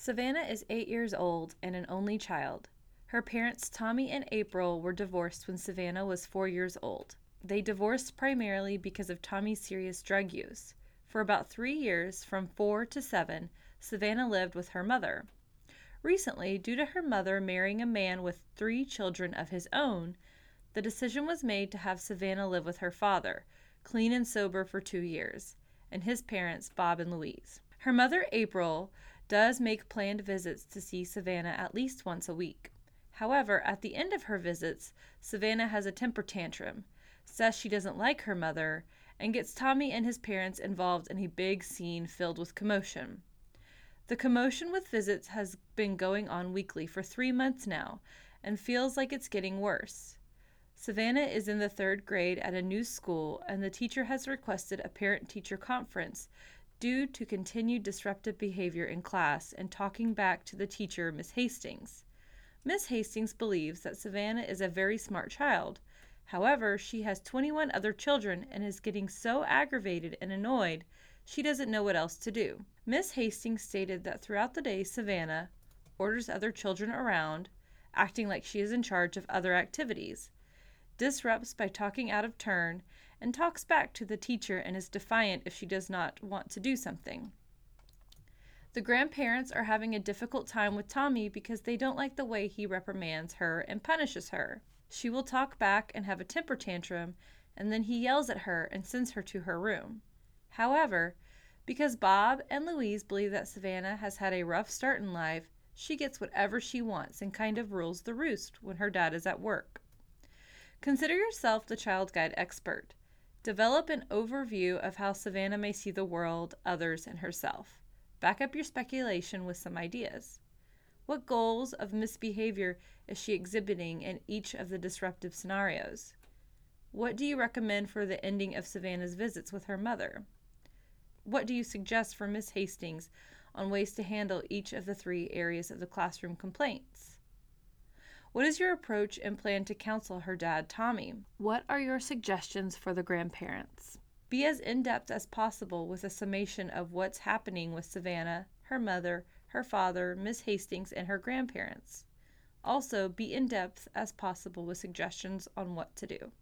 Savannah is 8 years old and an only child. Her parents, Tommy and April, were divorced when Savannah was 4 years old. They divorced primarily because of Tommy's serious drug use. For about 3 years, from 4 to 7, Savannah lived with her mother. Recently, due to her mother marrying a man with 3 children of his own, the decision was made to have Savannah live with her father, clean and sober for 2 years, and his parents, Bob and Louise. Her mother, April, does make planned visits to see Savannah at least once a week. However, at the end of her visits, Savannah has a temper tantrum, says she doesn't like her mother, and gets Tommy and his parents involved in a big scene filled with commotion. The commotion with visits has been going on weekly for 3 months now, and feels like it's getting worse. Savannah is in the 3rd grade at a new school, and the teacher has requested a parent-teacher conference due to continued disruptive behavior in class and talking back to the teacher, Miss Hastings. Miss Hastings believes that Savannah is a very smart child. However, she has 21 other children and is getting so aggravated and annoyed she doesn't know what else to do. Miss Hastings stated that throughout the day, Savannah orders other children around, acting like she is in charge of other activities, disrupts by talking out of turn, and talks back to the teacher and is defiant if she does not want to do something. The grandparents are having a difficult time with Tommy because they don't like the way he reprimands her and punishes her. She will talk back and have a temper tantrum, and then he yells at her and sends her to her room. However, because Bob and Louise believe that Savannah has had a rough start in life, she gets whatever she wants and kind of rules the roost when her dad is at work. Consider yourself the child guide expert. Develop an overview of how Savannah may see the world, others, and herself. Back up your speculation with some ideas. What goals of misbehavior is she exhibiting in each of the disruptive scenarios? What do you recommend for the ending of Savannah's visits with her mother? What do you suggest for Miss Hastings on ways to handle each of the 3 areas of the classroom complaints? What is your approach and plan to counsel her dad, Tommy? What are your suggestions for the grandparents? Be as in-depth as possible with a summation of what's happening with Savannah, her mother, her father, Miss Hastings, and her grandparents. Also, be in-depth as possible with suggestions on what to do.